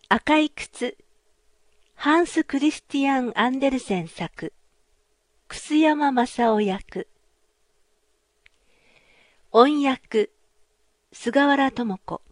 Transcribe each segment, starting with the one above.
赤い靴、ハンス・クリスティアン・アンデルセン作、楠山正夫役。音訳、菅原智子。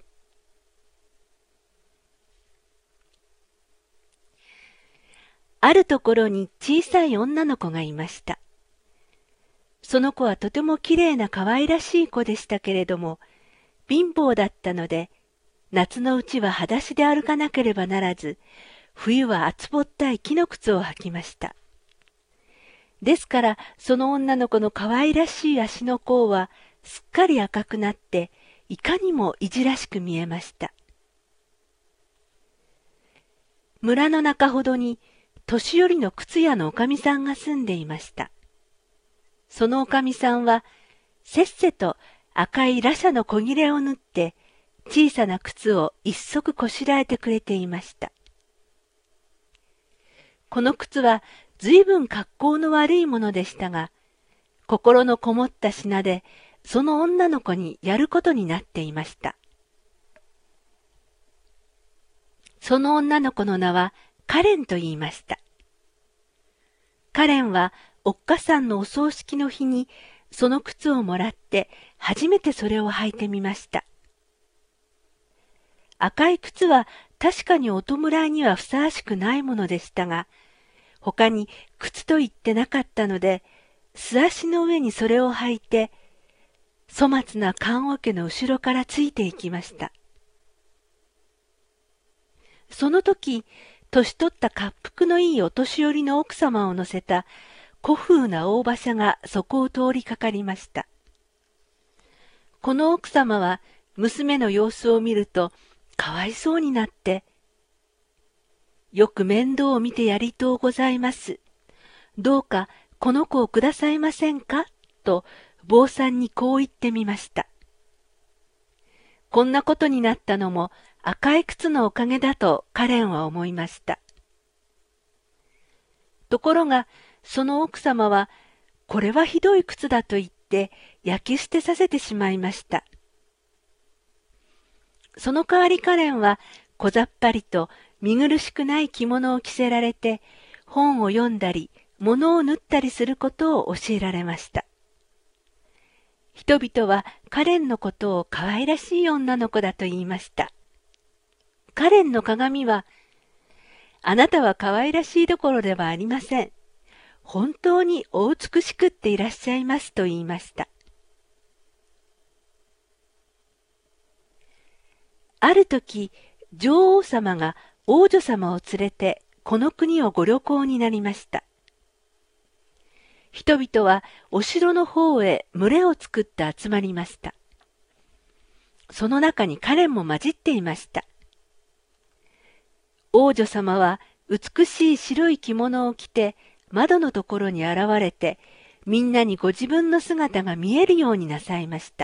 あるところに小さい女の子がいました。その子はとてもきれいな可愛らしい子でしたけれども、貧乏だったので、夏のうちは裸足で歩かなければならず、冬は厚ぼったい木の靴を履きました。ですから、その女の子の可愛らしい足の甲は、すっかり赤くなって、いかにもいじらしく見えました。村の中ほどに、年寄りの靴屋のおかみさんが住んでいました。そのおかみさんは、せっせと赤い羅紗の小切れを縫って、小さな靴を一足こしらえてくれていました。この靴はずいぶん格好の悪いものでしたが、心のこもった品で、その女の子にやることになっていました。その女の子の名はカレンと言いました。カレンはおっかさんのお葬式の日にその靴をもらって初めてそれを履いてみました。赤い靴は確かにお弔いにはふさわしくないものでしたが、他に靴と言ってなかったので、素足の上にそれを履いて、粗末な棺桶の後ろからついていきました。その時、年取った恰幅のいいお年寄りの奥様を乗せた古風な大馬車がそこを通りかかりました。この奥様は娘の様子を見るとかわいそうになって、よく面倒を見てやりとうございます。どうかこの子をくださいませんかと坊さんにこう言ってみました。こんなことになったのも赤い靴のおかげだとカレンは思いました。ところがその奥様はこれはひどい靴だと言って焼き捨てさせてしまいました。その代わりカレンは小ざっぱりと見苦しくない着物を着せられて本を読んだり物を縫ったりすることを教えられました。人々はカレンのことを可愛らしい女の子だと言いました。カレンの鏡は、あなたは可愛らしいどころではありません。本当にお美しくっていらっしゃいますと言いました。ある時、女王様が王女様を連れてこの国をご旅行になりました。人々はお城の方へ群れを作って集まりました。その中にカレンも混じっていました。王女様は美しい白い着物を着て窓のところに現れて、みんなにご自分の姿が見えるようになさいました。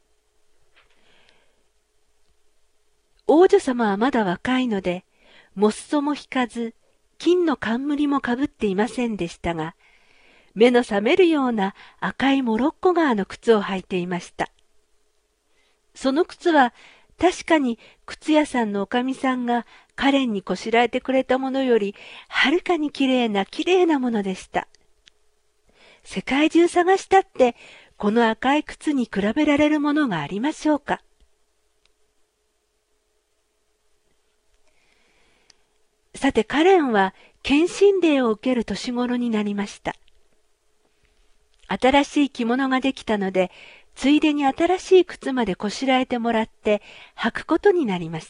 王女様はまだ若いので、もっそも引かず、金の冠もかぶっていませんでしたが、目の覚めるような赤いモロッコ革の靴を履いていました。その靴は確かに靴屋さんのおかみさんがカレンにこしらえてくれたものよりはるかにきれいなものでした。世界中探したってこの赤い靴に比べられるものがありましょうか。さてカレンは献身令を受ける年頃になりました。新しい着物ができたので、ついでに新しい靴までこしらえてもらって履くことになりました。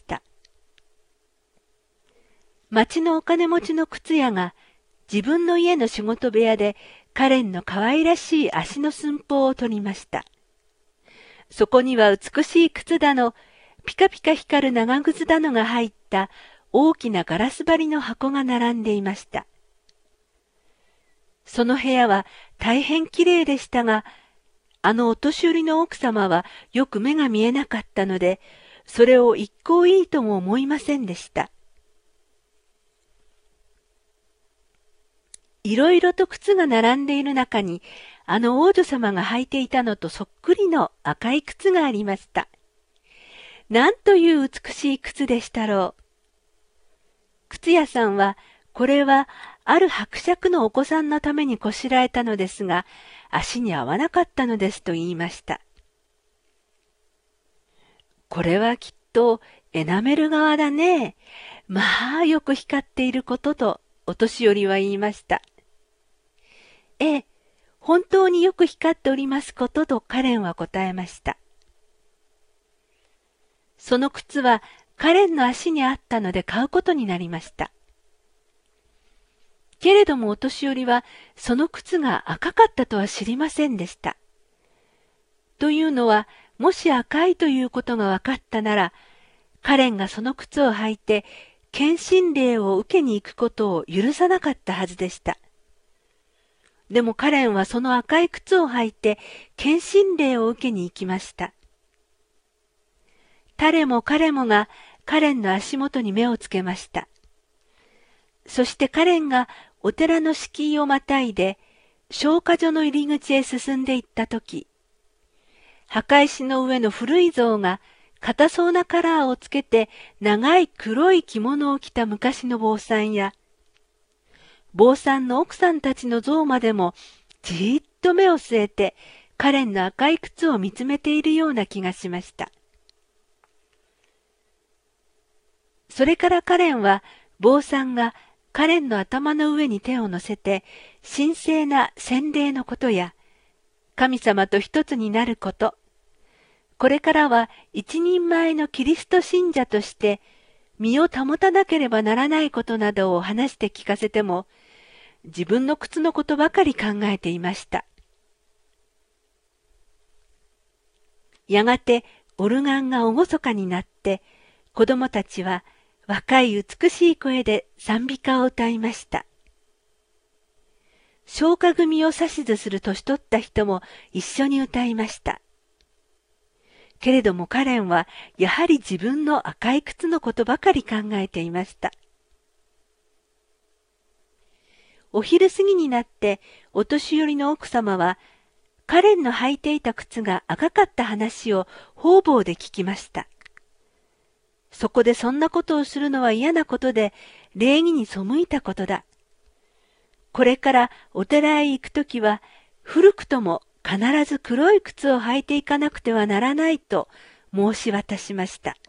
町のお金持ちの靴屋が自分の家の仕事部屋でカレンの可愛らしい足の寸法を取りました。そこには美しい靴だの、ピカピカ光る長靴だのが入った大きなガラス張りの箱が並んでいました。その部屋は大変きれいでしたが、あのお年寄りの奥様はよく目が見えなかったので、それを一向いいとも思いませんでした。いろいろと靴が並んでいる中に、あの王女様が履いていたのとそっくりの赤い靴がありました。なんという美しい靴でしたろう。 靴屋さんは、これはある伯爵のお子さんのためにこしらえたのですが、足に合わなかったのですと言いました。これはきっとエナメル革だね。まあよく光っていることとお年寄りは言いました。ええ、本当によく光っておりますこととカレンは答えました。その靴はカレンの足にあったので買うことになりました。けれどもお年寄りはその靴が赤かったとは知りませんでした。というのは、もし赤いということが分かったなら、カレンがその靴を履いて献身礼を受けに行くことを許さなかったはずでした。でもカレンはその赤い靴を履いて献身礼を受けに行きました。誰も彼もがカレンの足元に目をつけました。そしてカレンがお寺の敷居をまたいで消火所の入り口へ進んでいったとき、墓石の上の古い像が硬そうなカラーをつけて長い黒い着物を着た昔の坊さんや、坊さんの奥さんたちの像までもじーっと目を据えてカレンの赤い靴を見つめているような気がしました。それからカレンは坊さんがカレンの頭の上に手を乗せて神聖な洗礼のことや神様と一つになること、これからは一人前のキリスト信者として身を保たなければならないことなどを話して聞かせても、自分の靴のことばかり考えていました。やがてオルガンが厳かになって、子供たちは若い美しい声で賛美歌を歌いました。消化組を指図する年取った人も一緒に歌いました。けれどもカレンはやはり自分の赤い靴のことばかり考えていました。お昼過ぎになってお年寄りの奥様はカレンの履いていた靴が赤かった話を方々で聞きました。そこでそんなことをするのは嫌なことで礼儀に背いたことだ。これからお寺へ行くときは古くとも必ず黒い靴を履いていかなくてはならないと申し渡しました。